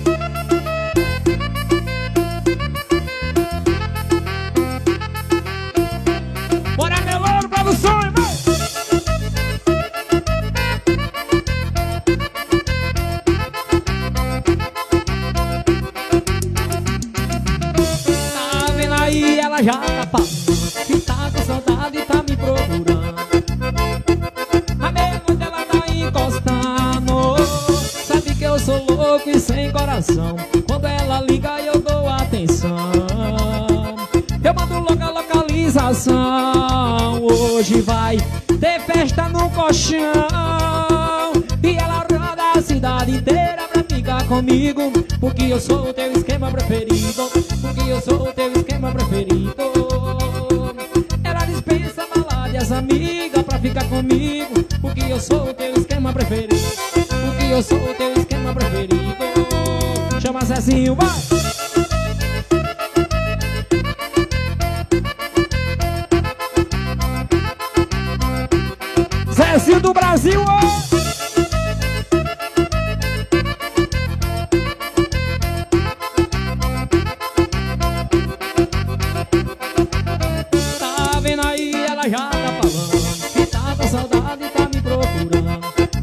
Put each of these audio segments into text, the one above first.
Bora, meu ouro, produções, vai! Tá vendo aí, ela já tá falando que tá com saudade e tá me procurando. A meia-noite ela tá encostando. Sabe que eu sou louco e sem coração. Quando ela liga eu dou atenção. Eu mando logo a localização. Hoje vai ter festa no colchão. E ela roda a cidade inteira pra ficar comigo. Porque eu sou o teu esquema preferido. Porque eu sou o teu esquema preferido. Ela dispensa balada e as amigas pra ficar comigo. Porque eu sou o teu esquema preferido. Porque eu sou o teu esquema preferido. Chama Zezinho, vai! Zezinho do Brasil, ó! Tá vendo aí, ela já tá falando que tá com saudade e tá me procurando.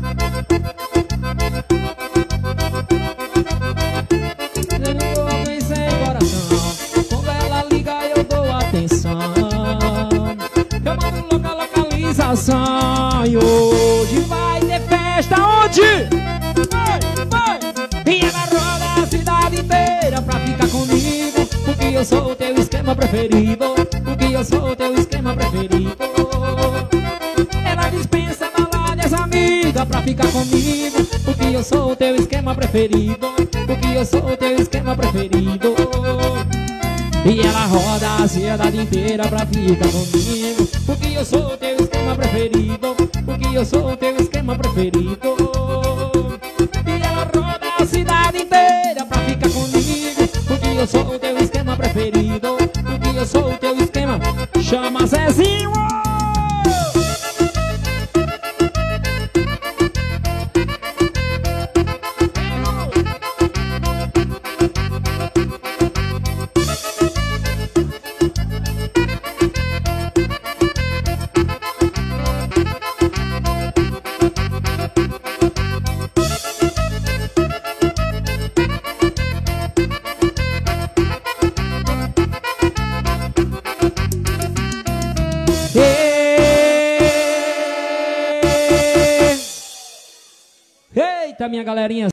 Eu louco e sem coração. Quando ela liga eu dou atenção. Eu mando logo a localização. E hoje vai ter festa onde? Vai! E ela roda a cidade inteira pra ficar comigo. Porque eu sou o teu esquema preferido. Porque eu sou o teu esquema preferido. Ela dispensa balada e as amigas pra ficar comigo. Porque eu sou o teu esquema preferido. Porque eu sou o teu esquema preferido. E ela roda a cidade inteira pra ficar comigo. Porque eu sou o teu esquema preferido. Porque eu sou o teu esquema preferido. E ela roda a cidade inteira pra ficar comigo. Porque eu sou o teu esquema preferido. Porque eu sou o teu esquema. Chama Zezinho! Eita, minha galerinha.